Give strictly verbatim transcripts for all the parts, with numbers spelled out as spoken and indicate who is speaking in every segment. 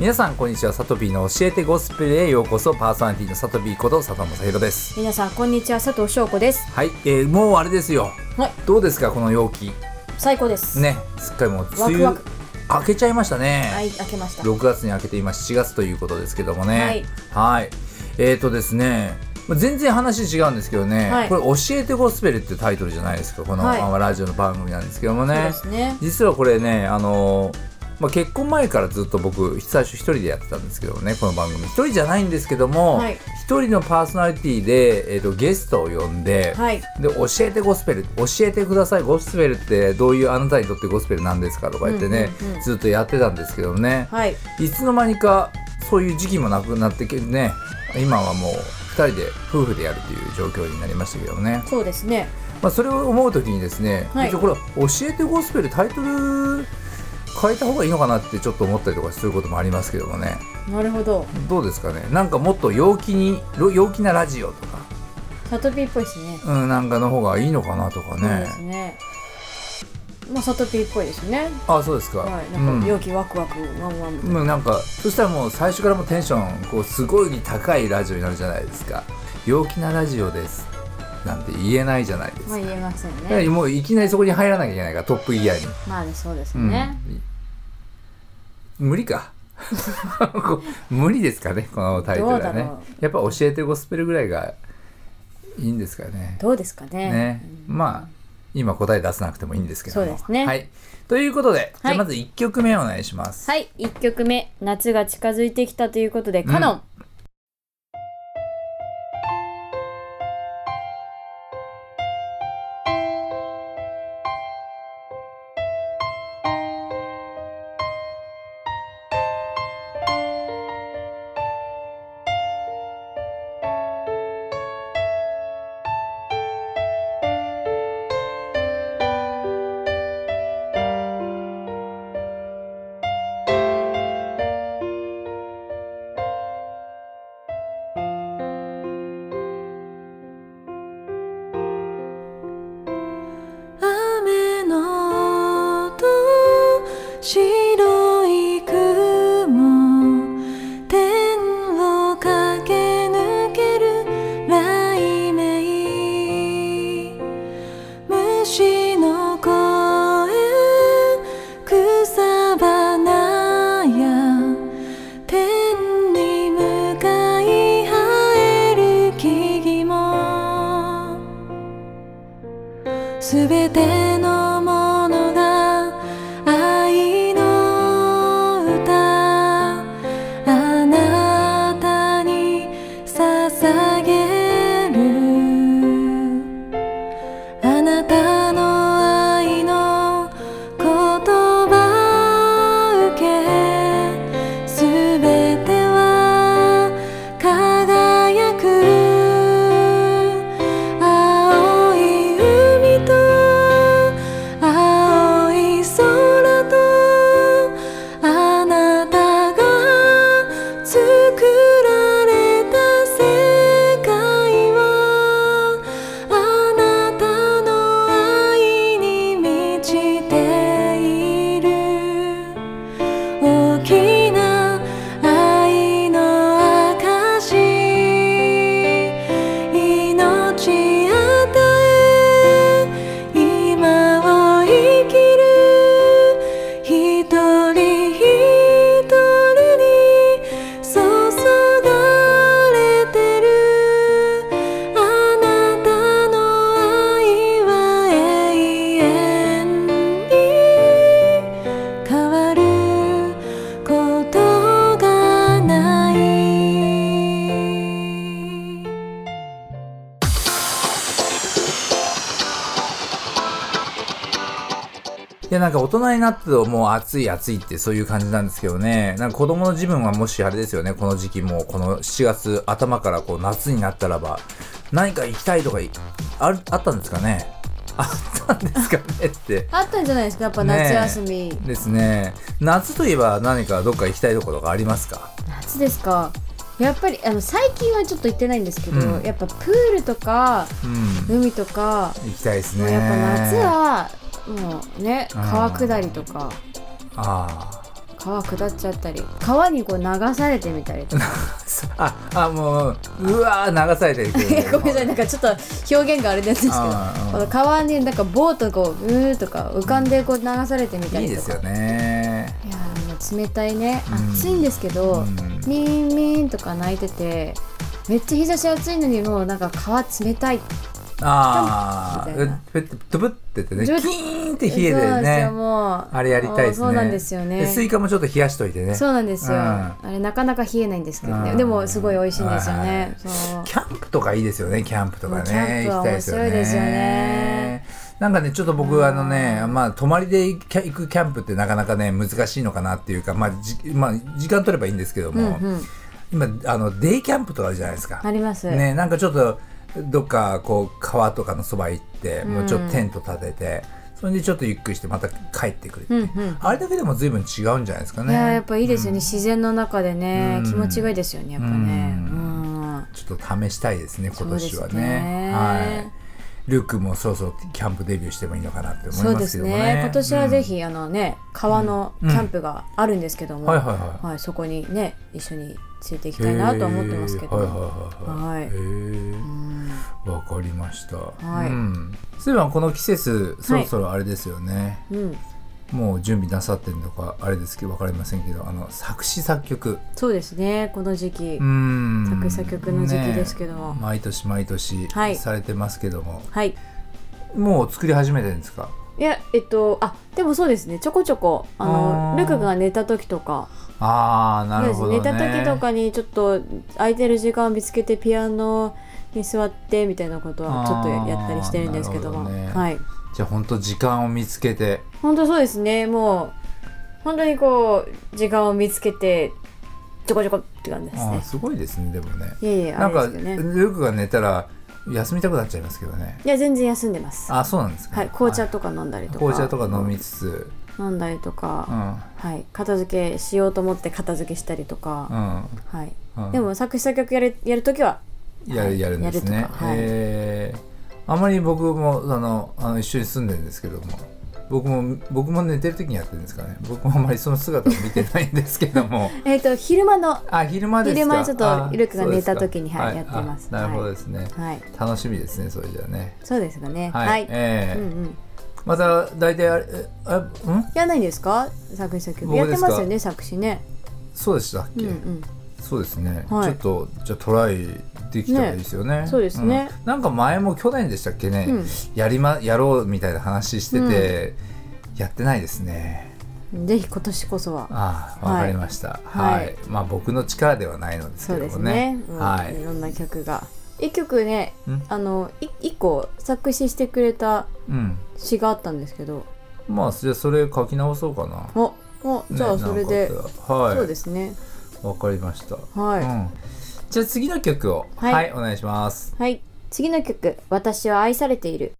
Speaker 1: 皆さんこんにちは。サトピーの教えてゴスペルへようこそ。パーソナリティのサトピーこと佐藤正宏です。
Speaker 2: 皆さんこんにちは。佐藤翔子です。
Speaker 1: はい、えー、もうあれですよ、はい、どうですかこの陽気。
Speaker 2: 最高です
Speaker 1: ね。すっかりもう梅雨
Speaker 2: ワクワク
Speaker 1: 明けちゃいましたね。
Speaker 2: はい、明けました。
Speaker 1: ろくがつに明けて今しちがつということですけどもね。
Speaker 2: はい
Speaker 1: はい、えーとですね全然話違うんですけどね、はい、これ教えてゴスペルっていうタイトルじゃないですか、この、はい、ラジオの番組なんですけどもね。
Speaker 2: そうですね。
Speaker 1: 実はこれね、あのーまあ、結婚前からずっと僕最初一人でやってたんですけどね、この番組一人じゃないんですけども、はい、一人のパーソナリティで、えーと、ゲストを呼んで、はい、で教えてゴスペル、教えてください、ゴスペルってどういう、あなたにとってゴスペルなんですかとか言ってね、うんうんうん、ずっとやってたんですけどね、はい、いつの間にかそういう時期もなくなってきてね、今はもうふたりで夫婦でやるという状況になりましたけどね。
Speaker 2: そうですね。
Speaker 1: まあ、それを思うときにですね、はい、これ教えてゴスペルタイトル変えた方がいいのかなってちょっと思ったりとかすることもありますけどもね。
Speaker 2: なるほど。
Speaker 1: どうですかね。なんかもっと陽気に陽気なラジオとか
Speaker 2: サトピーっぽいですね。
Speaker 1: うん、なんかの方がいいのかなとかね。
Speaker 2: そうですね。まあサトピーっぽいですね。
Speaker 1: あ、そうですか。
Speaker 2: はい、なんか陽気ワクワク、うん、ワンワンみたいな。
Speaker 1: うん、なんかそしたらもう最初からもうテンションこうすごい高いラジオになるじゃないですか。陽気なラジオですなんて言えないじゃないですか。
Speaker 2: まあ言えませんね。
Speaker 1: もういきなりそこに入らなきゃいけないから、トップギアに。
Speaker 2: まあね、そうですね。
Speaker 1: うん、無理か無理ですかね、このタイトルはね。やっぱ教えてゴスペルぐらいがいいんですかね。
Speaker 2: どうですかね。
Speaker 1: ね、うん、まあ今答え出さなくてもいいんですけども。
Speaker 2: そうですね。
Speaker 1: はい。ということで、はい、じゃあまずいっきょくめお願いします。
Speaker 2: はい、いっきょくめ、夏が近づいてきたということで、カノン、うん白い雲、天を駆け抜ける雷鳴、虫の声、草花や天に向かい生える木々も、すべてのものが愛の歌、あなたに捧げる、あなたの愛の言葉受け、すべては輝く、青い海と青い空と、あなたが作られた世界は、あなたの愛に満ちている、大きな愛の証、命与え今を生きる、一人一人に注がれてる、あなたの愛は永遠に変わることがない。
Speaker 1: いや、なんか大人になってともう暑い暑いってそういう感じなんですけどね。なんか子供の自分はもしあれですよね、この時期もこのしちがつ頭からこう夏になったらば何か行きたいとか あ, あったんですかね。あったんですかねって
Speaker 2: あったんじゃないですか、やっぱ夏休み、
Speaker 1: ね、ですね。夏といえば何かどっか行きたいところがありますか。
Speaker 2: 夏ですか。やっぱりあの最近はちょっと行ってないんですけど、うん、やっぱプールとか、うん、海とか
Speaker 1: 行きたいですね。
Speaker 2: やっぱ夏はもうね、川下りとか、
Speaker 1: ああ、
Speaker 2: 川下っちゃったり川にこう流されてみたりとか
Speaker 1: ああもううわー流されてるけ
Speaker 2: どごめんなさいなんかちょっと表現があれなんですけどこの川になんかボートこううーとか浮かんでこう流されてみたりとか、うん、いい
Speaker 1: ですよね。
Speaker 2: いやもう冷たいね、うん、暑いんですけど、うん、ミーンミーンとか鳴いててめっちゃ日差し暑いのにもうなんか川冷たい
Speaker 1: ああ、トブっててね、キーンって冷えてね、あれやりたいですね。
Speaker 2: そうなんですよね。
Speaker 1: スイカもちょっと冷やしといてね。
Speaker 2: そうなんですよ。うん、あれなかなか冷えないんですけどね。でもすごい美味しいんですよね。
Speaker 1: そうキャンプとかいいですよね。キャンプとかね。
Speaker 2: キャンプは面白いですよね。
Speaker 1: なんかねちょっと僕あのね、まあ泊まりで行くキャンプってなかなかね難しいのかなっていうか、まあじまあ時間取ればいいんですけども、うんうん、今あのデイキャンプとかあるじゃないですか。
Speaker 2: あります。
Speaker 1: ねなんかちょっとどっかこう川とかのそば行ってもうちょっとテント立てて、うん、それでちょっとゆっくりしてまた帰ってくるって、うんうん、あれだけでも随分違うんじゃないですかね。
Speaker 2: いややっぱいいですよね、うん、自然の中でね、うん、気持ちがいいですよねやっぱね、うん
Speaker 1: うん、ちょっと試したいですね今年は ね, ねはいルックもそうそうキャンプデビューしてもいいのかなって思いますけどもね。そうですね
Speaker 2: 今年はぜひ、うん、あのね川のキャンプがあるんですけども、うんはいはいはいはい、そこにね一緒についていきたいなと思ってますけど、はいはいはいはい、へ
Speaker 1: え、わかりました。はい。うん、そういえばこの季節そろそろあれですよね。はい、うん、もう準備なさってるのかあれですけどわかりませんけど、あの作詞作曲。
Speaker 2: そうですねこの時期。うん。作詞作曲の時期ですけども、
Speaker 1: ね、毎年毎年されてますけども、
Speaker 2: はい。
Speaker 1: もう作り始めてるんですか。
Speaker 2: いやえっとあでもそうですねちょこちょこあのルクが寝た時とか。
Speaker 1: あーなるほどね、
Speaker 2: 寝た時とかにちょっと空いてる時間を見つけてピアノに座ってみたいなことはちょっとやったりしてるんですけども、ど、ね、はい、
Speaker 1: じゃあ本当時間を見つけて
Speaker 2: 本当そうですねもう本当にこう時間を見つけてちょこちょこって感じですね。
Speaker 1: あすごいですねでもね。
Speaker 2: いやいや
Speaker 1: なんか、ね、ルクが寝たら休みたくなっちゃいますけどね。
Speaker 2: いや全然休んでます。
Speaker 1: あそうなんですか、
Speaker 2: はい、紅茶とか飲んだりとか
Speaker 1: 紅茶とか飲みつつ
Speaker 2: 飲んだりとか、うんはい、片付けしようと思って片付けしたりとか、うんはいうん、でも作詞作曲やるやるときは
Speaker 1: やる、はい、やるんですね。はいえー、あんまり僕もあのあの一緒に住んでるんですけども僕も僕も寝てる時にやってるんですかね。僕もあんまりその姿を見てないんですけども
Speaker 2: えっと昼間の
Speaker 1: あ昼間ですか。
Speaker 2: 昼間ちょっとルクが寝た時に、はい、やってます。
Speaker 1: なるほどですね、はい、楽しみですねそれじゃあね。
Speaker 2: そうですかね
Speaker 1: はい、
Speaker 2: はい
Speaker 1: えーうんうんまた大体あれあん
Speaker 2: やらないんですか作詞作曲やってますよね作詞ね。
Speaker 1: そうでしたっけ、うんうん、そうですね、はい、ちょっとじゃあトライできたらいいですよ ね,
Speaker 2: ねそうですね、
Speaker 1: うん、なんか前も去年でしたっけね、うん、やりまやろうみたいな話してて、うん、やってないですね。
Speaker 2: ぜひ今年こそは。
Speaker 1: ああわかりました、はいはい、まあ僕の力ではないのですけどもね。そうですね、
Speaker 2: はい、いろんな曲が一曲ねあの一個作詞してくれた詩があったんですけど、
Speaker 1: うん、まあじゃあそれ書き直そうかな。
Speaker 2: おおじゃあそれで、ねはい、そうですね
Speaker 1: わかりました。
Speaker 2: はい、うん、
Speaker 1: じゃあ次の曲を、はい、はい、お願いします。
Speaker 2: はい次の曲私は愛されている。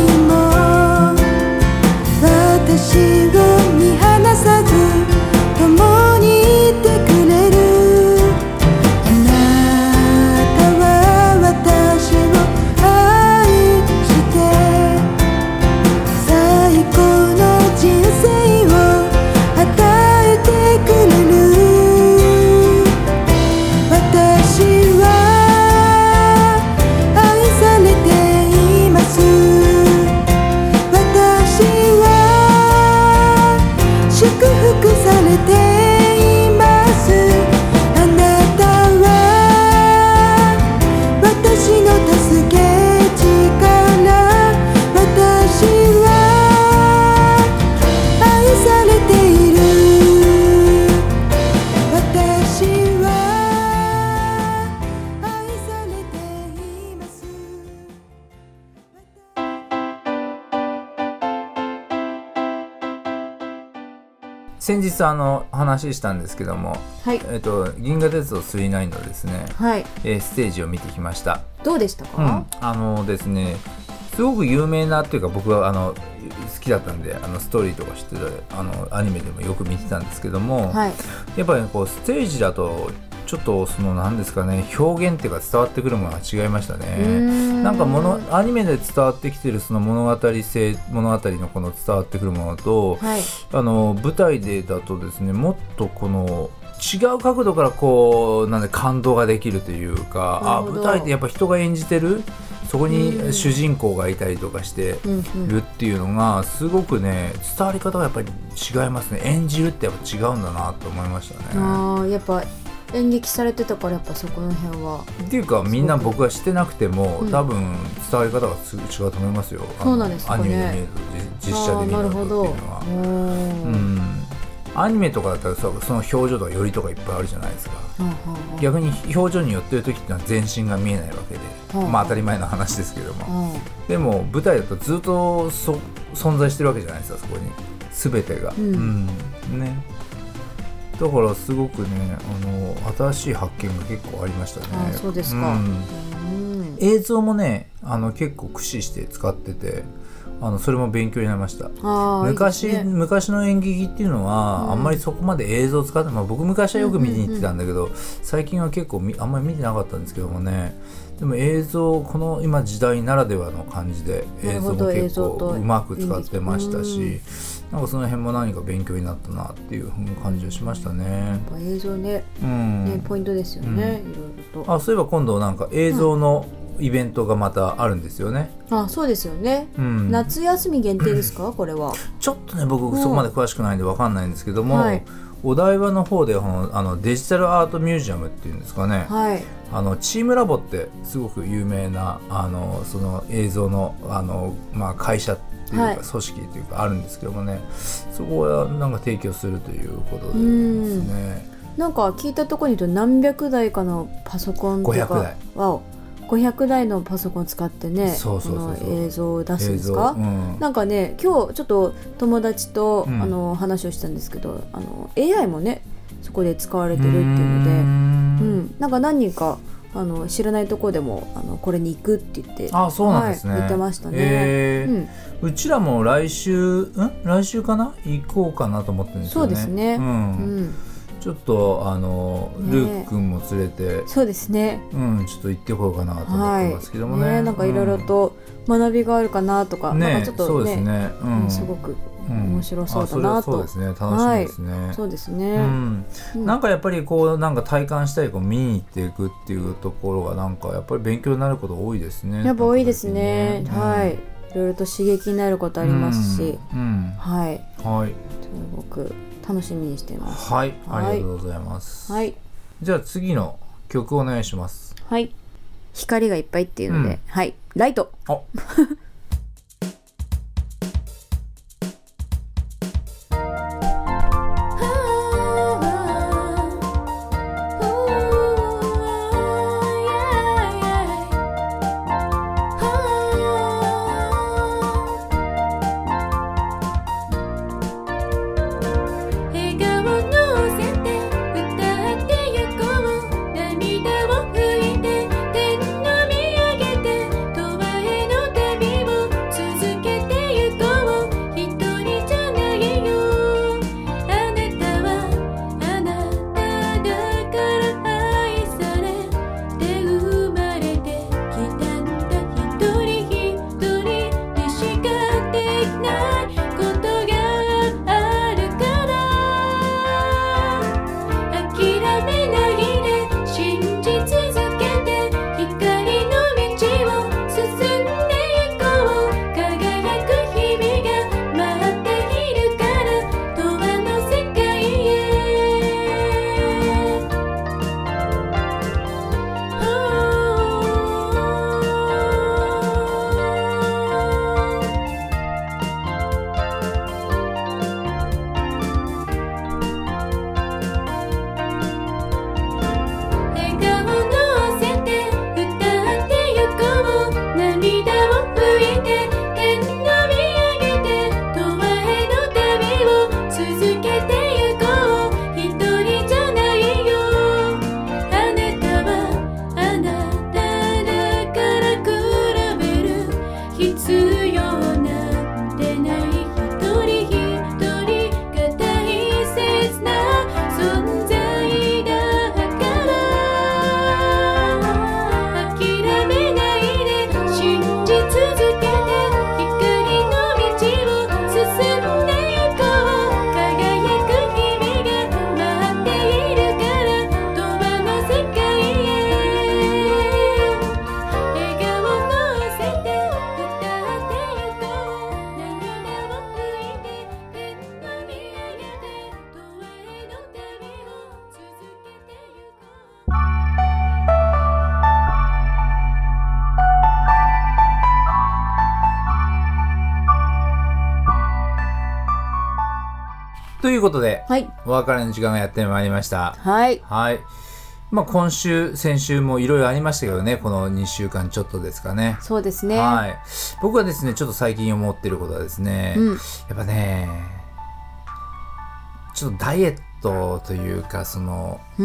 Speaker 3: 私を見放さず共
Speaker 1: 先日あの話したんですけども、
Speaker 2: はい、
Speaker 1: えー、と銀河鉄道スリーナインのですね、
Speaker 2: はい
Speaker 1: えー、ステージを見てきました。
Speaker 2: どうでしたか？
Speaker 1: うん、あのですねすごく有名なっていうか僕はあの好きだったんであのストーリーとか知ってたあのアニメでもよく見てたんですけども、
Speaker 2: はい、
Speaker 1: やっぱり、ね、こうステージだとちょっとその何ですかね表現っていうか伝わってくるものが違いましたね。なんかものアニメで伝わってきてるその物語性物語のこの伝わってくるものと、
Speaker 2: はい、
Speaker 1: あの舞台でだとですねもっとこの違う角度からこうなんで感動ができるというか、あ舞台ってやっぱ人が演じてるそこに主人公がいたりとかしてるっていうのがすごくね伝わり方がやっぱり違いますね。演じるってやっぱ違うんだなと思いましたね。
Speaker 2: あやっぱ演劇されてたからやっぱそこの辺は
Speaker 1: っていうかみんな僕がしてなくても、うん、多分伝わり方が違うと思いますよ。
Speaker 2: そうなんですかね。
Speaker 1: アニメで見ると実写で見るとっていうのは、うん、アニメとかだったらその表情とか寄りとかいっぱいあるじゃないですか。逆に表情に寄ってる時ってのは全身が見えないわけで、まあ当たり前の話ですけども、でも舞台だとずっとそ存在してるわけじゃないですか、そこに全てが、うんうん、ね。だからすごくねあの新しい発見が結構ありましたね。
Speaker 2: あそうですか、うん
Speaker 1: うん、映像もねあの結構駆使して使っててあのそれも勉強になりました。
Speaker 2: あ
Speaker 1: 昔
Speaker 2: いいですね、
Speaker 1: 昔の演劇っていうのは、うん、あんまりそこまで映像を使って、まあ、僕昔はよく見に行ってたんだけど、うんうんうん、最近は結構あんまり見てなかったんですけどもね。でも映像この今時代ならではの感じで映像も結構うまく使ってましたし、なんかその辺も何か勉強になったなっていう感じがしましたね。
Speaker 2: やっぱ映像 ね,、うん、ねポイントですよね、うん、いろいろと。
Speaker 1: あそういえば今度なんか映像のイベントがまたあるんですよね、
Speaker 2: うん、あそうですよね、うん、夏休み限定ですかこれは。
Speaker 1: ちょっとね僕そこまで詳しくないんで分かんないんですけども、はい、お台場の方であのデジタルアートミュージアムっていうんですかね、
Speaker 2: はい、
Speaker 1: あのチームラボってすごく有名なあのその映像の、あの、まあ、会社っていうか組織というかあるんですけどもね、はい、そこはなんか提供するということでですね。
Speaker 2: なんか聞いたところに言うと何百台かのパソコンとかごひゃくだいわごひゃくだいのパソコンを使ってね
Speaker 1: そうそうそうそう
Speaker 2: この映像を出すんですか、
Speaker 1: うん、
Speaker 2: なんかね今日ちょっと友達と、うん、あの話をしたんですけどあの エーアイ もねそこで使われてるっていうので、うん、なんか何人かあの知らないところでもあのこれに行くって言って
Speaker 1: あそうなんですね、
Speaker 2: はい、言ってましたね、
Speaker 1: えーうん、うちらも来週ん来週かな行こうかなと思ってるんですよね。
Speaker 2: そうですね、
Speaker 1: うんうんちょっとあの、ね、ルー君も連れて
Speaker 2: そうですね、
Speaker 1: うん、ちょっと行ってこようかなと思ってますけどもね、はい、
Speaker 2: ねなんかいろいろと学びがあるかなとか、うん、なんかちょっとね、
Speaker 1: そうですね、うん、
Speaker 2: すごく面白そうだなと、
Speaker 1: うん、そうですね楽しみですね、
Speaker 2: はい、そうですね、
Speaker 1: うんうん、なんかやっぱりこうなんか体感したりこう見に行っていくっていうところがなんかやっぱり勉強になること多いですね。
Speaker 2: やっぱ多いですね、ね、はい、いろいろと刺激になることありますし、
Speaker 1: うんうん、
Speaker 2: はい、
Speaker 1: はい、
Speaker 2: すごく楽しみにしています。
Speaker 1: はい、ありがとうございます。
Speaker 2: はい、
Speaker 1: じゃあ次の曲お願いします。
Speaker 2: はい、光がいっぱいっていうので、うん、はい、ライト。
Speaker 1: あ
Speaker 3: 続けて
Speaker 1: ということで、
Speaker 2: はい、
Speaker 1: お別れの時間がやってまいりました。
Speaker 2: はい。
Speaker 1: はい。まあ、今週、先週もいろいろありましたけどね、このにしゅうかんちょっとですかね。
Speaker 2: そうですね。
Speaker 1: はい。僕はですね、ちょっと最近思ってることはですね、うん、やっぱね、ちょっとダイエットというか、その、うん、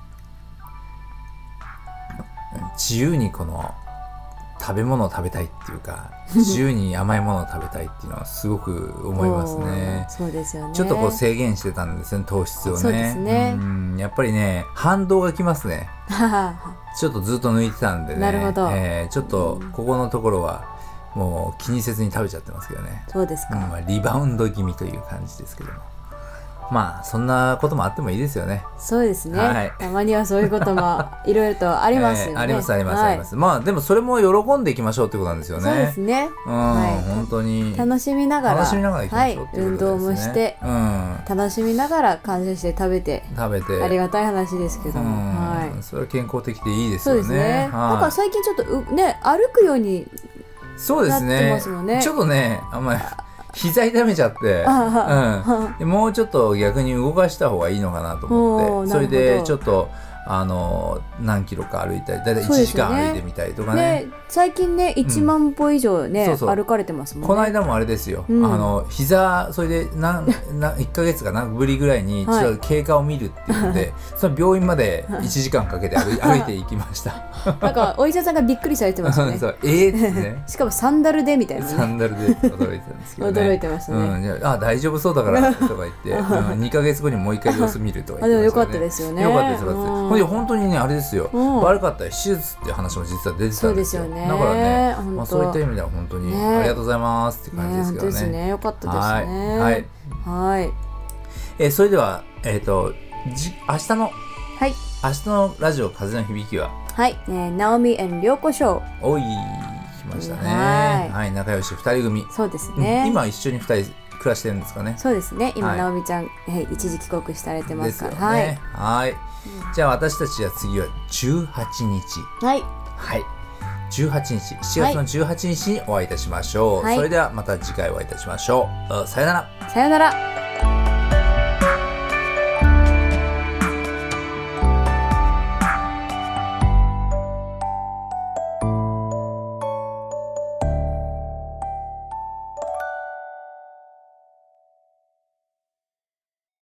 Speaker 1: 自由にこの、食べ物を食べたいっていうか自由に甘いものを食べたいっていうのはすごく思いますね。
Speaker 2: そうですよね。
Speaker 1: ちょっとこう制限してたんですね、糖質をね。
Speaker 2: そうですね。
Speaker 1: うんやっぱりね反動がきますね。ちょっとずっと抜いてたんでね。
Speaker 2: なるほど、
Speaker 1: えー、ちょっとここのところはもう気にせずに食べちゃってますけどね。
Speaker 2: そうですか、
Speaker 1: うんまあ、リバウンド気味という感じですけども、まあそんなこともあってもいいですよね。
Speaker 2: そうですね、
Speaker 1: はい、
Speaker 2: たまにはそういうこともいろいろとありますよね、
Speaker 1: えー、ありますあります、はい、あります。まあでもそれも喜んでいきましょうってことなんですよね。
Speaker 2: そうですね、
Speaker 1: うん、はい、本当に
Speaker 2: 楽しみながら
Speaker 1: 楽しみながらいきましょうっていうことですね、
Speaker 2: はい、運動もして、うん、楽しみながら感謝して食べて
Speaker 1: 食べて
Speaker 2: ありがたい話ですけども、うん
Speaker 1: はい、それは健康的でいいですよね。
Speaker 2: そうですね、
Speaker 1: はい、
Speaker 2: なんか最近ちょっとね歩くように
Speaker 1: そうですね、
Speaker 2: なってますもんね。
Speaker 1: ちょっとねあんまり膝痛めちゃって、うん、でもうちょっと逆に動かした方がいいのかなと思って、それでちょっとあの何キロか歩いたり、だいたいいちじかん歩いてみたりとか ね,
Speaker 2: ね最近ねいちまん歩以上ね、うん、そうそう歩かれてますもんね。
Speaker 1: この間もあれですよ、うん、あの膝それで何いっかげつか何ぶりぐらいにちょっと経過を見るっていうので、はい、その病院までいちじかんかけて 歩, 歩いていきました
Speaker 2: なんかお医者さんがびっくりされてましたね
Speaker 1: そうえーってね
Speaker 2: しかもサンダルでみたいな、ね、
Speaker 1: サンダルで驚いてたんですけどね
Speaker 2: 驚いてましたね、
Speaker 1: うん、あ大丈夫そうだからとか言って、うん、にかげつごにもう一回様子見るとか言ってましたね。
Speaker 2: あでもよかったですよね。
Speaker 1: よかったですよかったです。ほんで本当にねあれですよ、うん、悪かったら手術っていう話も実は出てたんですよ。そうですよね。だからね、まあ、そういった意味では本当にありがとうございますって感じですけどね。
Speaker 2: ね、本当ですね。よかったですね。
Speaker 1: はい。はい。えー、それではえっ、ー、とじ明日の
Speaker 2: はい
Speaker 1: 明日のラジオ風の響きは
Speaker 2: はい、ね、ナオミ&涼子ショー。
Speaker 1: おい来ましたね。はい、はい、仲良しふたり組。
Speaker 2: そうですね。
Speaker 1: うん、今一緒にふたり暮らしてるんですかね。
Speaker 2: そうですね。今、はい、ナオミちゃん、はい、一時帰国されてますから。
Speaker 1: ですよね。はい。はい、じゃあ私たちは次はじゅうはちにち。
Speaker 2: はい。
Speaker 1: はい。じゅうはちにち、しちがつのじゅうはちにちにお会いいたしましょう。はい、それではまた次回お会いいたしましょう。さよなら。
Speaker 2: さよなら。